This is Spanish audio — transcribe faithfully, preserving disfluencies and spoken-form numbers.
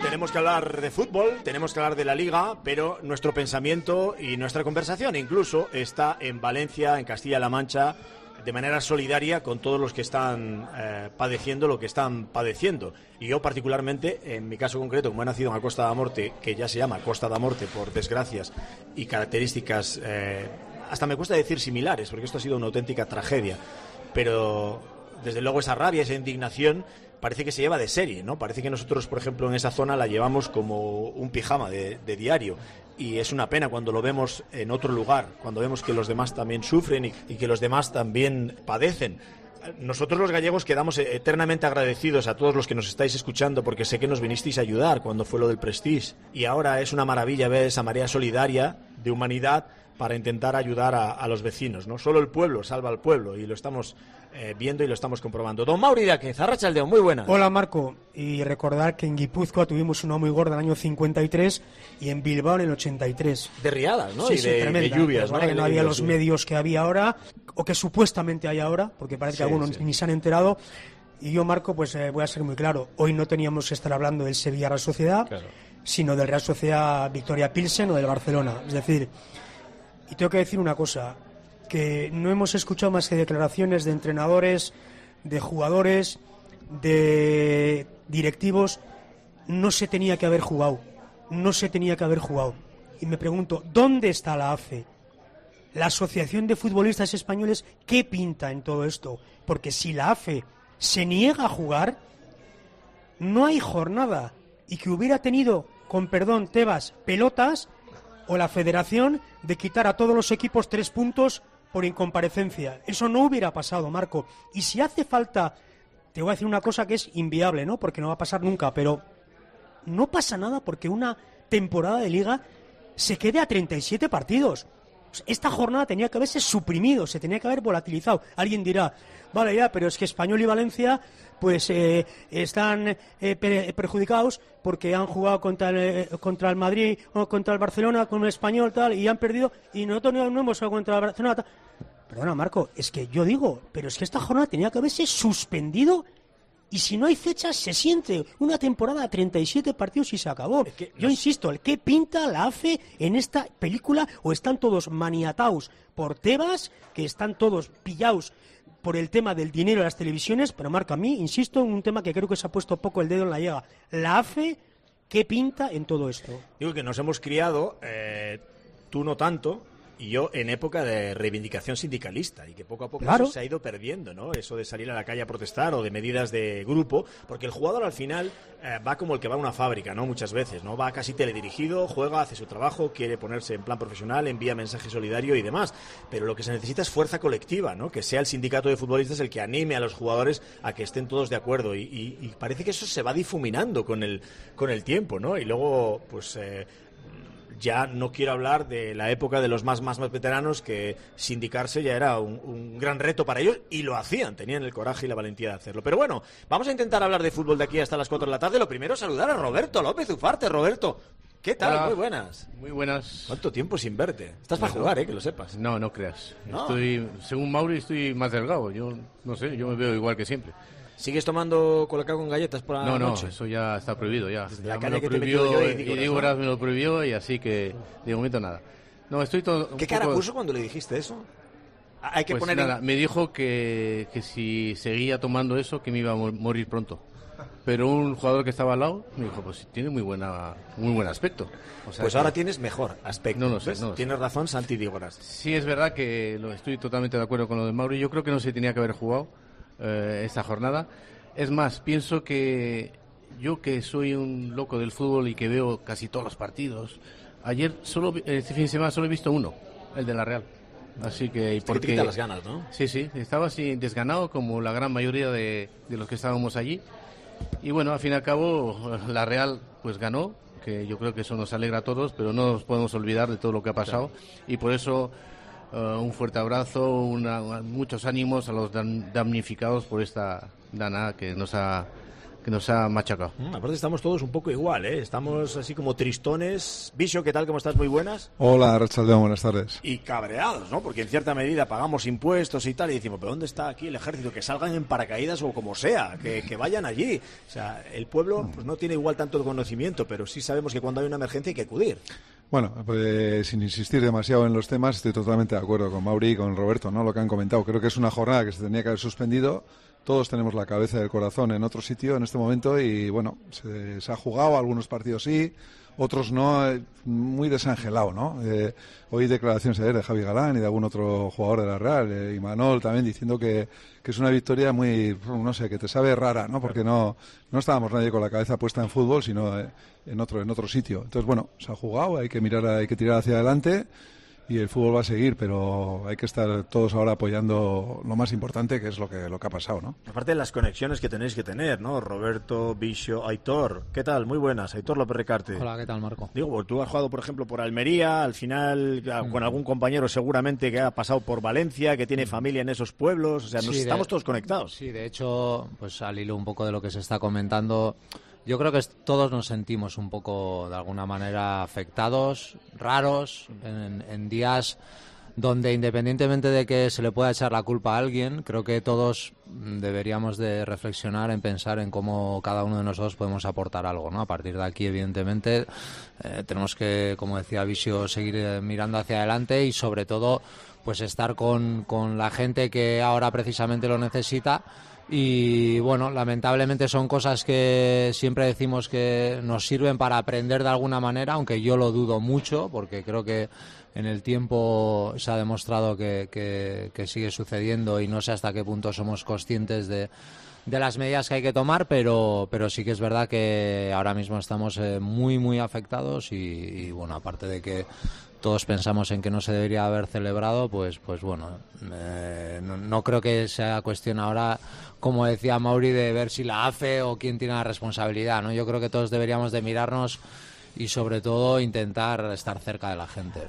tenemos que hablar de fútbol, tenemos que hablar de la Liga, pero nuestro pensamiento y nuestra conversación incluso está en Valencia, en Castilla-La Mancha, de manera solidaria con todos los que están eh, padeciendo lo que están padeciendo. Y yo particularmente, en mi caso concreto, como he nacido en la Costa da Morte, que ya se llama Costa da Morte por desgracias y características, eh, hasta me cuesta decir similares, porque esto ha sido una auténtica tragedia, pero desde luego esa rabia, esa indignación parece que se lleva de serie, ¿no? Parece que nosotros, por ejemplo, en esa zona la llevamos como un pijama de, de diario, y es una pena cuando lo vemos en otro lugar, cuando vemos que los demás también sufren y, y que los demás también padecen. Nosotros los gallegos quedamos eternamente agradecidos a todos los que nos estáis escuchando, porque sé que nos vinisteis a ayudar cuando fue lo del Prestige, y ahora es una maravilla ver esa marea solidaria de humanidad para intentar ayudar a, a los vecinos, ¿no? Solo el pueblo salva al pueblo, y lo estamos eh, viendo y lo estamos comprobando. Don Mauri Dáquez, arratsaldeon, muy buenas. Hola, Marco, y recordar que en Guipúzcoa tuvimos una muy gorda en el año cincuenta y tres y en Bilbao en el ochenta y tres. De riadas, ¿no? Sí, y sí, de, tremenda, de lluvias, ¿no? ¿no? Que no había los medios que había ahora, o que supuestamente hay ahora, porque parece Sí, que algunos sí. ni se han enterado. Y yo, Marco, pues eh, voy a ser muy claro. Hoy no teníamos que estar hablando del Sevilla Real Sociedad, Claro. sino del Real Sociedad Victoria Pilsen o del Barcelona. Es decir, y tengo que decir una cosa, que no hemos escuchado más que declaraciones de entrenadores, de jugadores, de directivos. No se tenía que haber jugado, no se tenía que haber jugado. Y me pregunto, ¿dónde está la A F E? La Asociación de Futbolistas Españoles, ¿qué pinta en todo esto? Porque si la A F E se niega a jugar, no hay jornada. Y que hubiera tenido, con perdón, Tebas, pelotas, o la Federación, de quitar a todos los equipos tres puntos por incomparecencia. Eso no hubiera pasado, Marco. Y si hace falta, te voy a decir una cosa que es inviable, ¿no? Porque no va a pasar nunca, pero no pasa nada porque una temporada de Liga se quede a treinta y siete partidos. Esta jornada tenía que haberse suprimido, se tenía que haber volatilizado. Alguien dirá, vale, ya, pero es que Español y Valencia pues eh, están eh, per- perjudicados porque han jugado contra el, eh, contra el Madrid o contra el Barcelona con el Español tal y han perdido, y nosotros no, no hemos jugado contra el Barcelona tal. Perdona, Marco, es que yo digo, pero es que esta jornada tenía que haberse suspendido. Y si no hay fechas, se siente una temporada a treinta y siete partidos y se acabó. Es que Yo nos... insisto, ¿el qué pinta la A F E en esta película? ¿O están todos maniatados por Tebas, que están todos pillados por el tema del dinero de las televisiones? Pero Marco, a mí, insisto, en un tema que creo que se ha puesto poco el dedo en la llaga. La A F E, ¿qué pinta en todo esto? Digo que nos hemos criado, eh, tú no tanto, y yo en época de reivindicación sindicalista, y que poco a poco Claro. eso se ha ido perdiendo, ¿no? Eso de salir a la calle a protestar o de medidas de grupo, porque el jugador al final eh, va como el que va a una fábrica, ¿no? Muchas veces, ¿no? Va casi teledirigido, juega, hace su trabajo, quiere ponerse en plan profesional, envía mensaje solidario y demás, pero lo que se necesita es fuerza colectiva, ¿no? Que sea el sindicato de futbolistas el que anime a los jugadores a que estén todos de acuerdo, y, y, y parece que eso se va difuminando con el, con el tiempo, ¿no? Y luego, pues... Eh, ya no quiero hablar de la época de los más, más, más veteranos, que sindicarse ya era un, un gran reto para ellos, y lo hacían, tenían el coraje y la valentía de hacerlo. Pero bueno, vamos a intentar hablar de fútbol de aquí hasta las cuatro de la tarde. Lo primero, saludar a Roberto López Ufarte. Roberto, ¿qué tal? Hola. Muy buenas. Muy buenas. ¿Cuánto tiempo sin verte? Estás para jugar, ¿eh? Que lo sepas. No, no creas. No. Estoy, según Mauri, estoy más delgado. Yo no sé, yo me veo igual que siempre. ¿Sigues tomando colacao con galletas por la No, no, noche? eso ya está prohibido ya. Desde Ya la me calle lo que te he prohibió, metido yo y y Dígoras, Dígoras ¿no? me lo prohibió, y así que de momento nada. No, estoy todo. un ¿Qué cara poco- puso cuando le dijiste eso? Hay que Pues poner nada, en... me dijo que, que si seguía tomando eso, que me iba a mo- morir pronto. Pero un jugador que estaba al lado me dijo, pues tiene muy buena muy buen aspecto. O sea, Pues que- ahora tienes mejor aspecto. No lo sé, ¿ves? no lo sé. Tienes razón, Santi Dígoras. Sí, es verdad que lo, estoy totalmente de acuerdo con lo de Mauri. Yo creo que no se tenía que haber jugado eh, esta jornada. Es más, pienso que yo, que soy un loco del fútbol y que veo casi todos los partidos, ayer, solo vi- este fin de semana, solo he visto uno, el de la Real. Así que... y Es que te porque, quita las ganas, ¿no? Sí, sí, estaba así desganado como la gran mayoría de, de los que estábamos allí. Y bueno, al fin y al cabo, la Real pues ganó, que yo creo que eso nos alegra a todos, pero no nos podemos olvidar de todo lo que ha pasado. Y por eso, uh, un fuerte abrazo, una, muchos ánimos a los dam- damnificados por esta dana que nos ha que nos ha machacado. Mm, aparte estamos todos un poco igual, ¿eh? Estamos así como tristones. Bicho, ¿qué tal? ¿Cómo estás? Muy buenas. Hola, Rachaldeón, buenas tardes. Y cabreados, ¿no? Porque en cierta medida pagamos impuestos y tal, y decimos, ¿pero dónde está aquí el ejército? Que salgan en paracaídas o como sea, que, que vayan allí. O sea, el pueblo pues no tiene igual tanto conocimiento, pero sí sabemos que cuando hay una emergencia hay que acudir. Bueno, pues sin insistir demasiado en los temas, estoy totalmente de acuerdo con Mauri y con Roberto, ¿no? Lo que han comentado. Creo que es una jornada que se tenía que haber suspendido. Todos tenemos la cabeza y el corazón en otro sitio en este momento y, bueno, se, se ha jugado, algunos partidos sí, otros no, eh, muy desangelado, ¿no? Eh, hoy declaraciones ayer de Javi Galán y de algún otro jugador de la Real, eh, y Manol también, diciendo que, que es una victoria muy, no sé, que te sabe rara, ¿no? Porque no, no estábamos nadie con la cabeza puesta en fútbol, sino eh, en otro en otro sitio. Entonces, bueno, se ha jugado, hay que mirar, hay que tirar hacia adelante. Y el fútbol va a seguir, pero hay que estar todos ahora apoyando lo más importante, que es lo que lo que ha pasado, ¿no? Aparte de las conexiones que tenéis que tener, ¿no? Roberto, Bicho, Aitor. ¿Qué tal? Muy buenas. Aitor López Recarte. Hola, ¿qué tal, Marco? Digo, pues tú has jugado, por ejemplo, por Almería, al final mm. con algún compañero seguramente que ha pasado por Valencia, que tiene familia en esos pueblos. O sea, nos sí, estamos de, todos conectados. Sí, de hecho, pues al hilo un poco de lo que se está comentando, yo creo que es, todos nos sentimos un poco, de alguna manera, afectados, raros, en, en días donde, independientemente de que se le pueda echar la culpa a alguien, creo que todos deberíamos de reflexionar en pensar en cómo cada uno de nosotros podemos aportar algo, ¿no? A partir de aquí, evidentemente, eh, tenemos que, como decía Visio, seguir eh, mirando hacia adelante y, sobre todo, pues estar con, con la gente que ahora precisamente lo necesita. Y bueno, lamentablemente son cosas que siempre decimos que nos sirven para aprender de alguna manera, aunque yo lo dudo mucho, porque creo que en el tiempo se ha demostrado que, que, que sigue sucediendo y no sé hasta qué punto somos conscientes de, de las medidas que hay que tomar, pero, pero sí que es verdad que ahora mismo estamos eh, muy, muy afectados y, y bueno, aparte de que todos pensamos en que no se debería haber celebrado, pues pues bueno, eh, no, no creo que sea cuestión ahora, como decía Mauri, de ver si la A F E o quién tiene la responsabilidad, ¿no? Yo creo que todos deberíamos de mirarnos y sobre todo intentar estar cerca de la gente.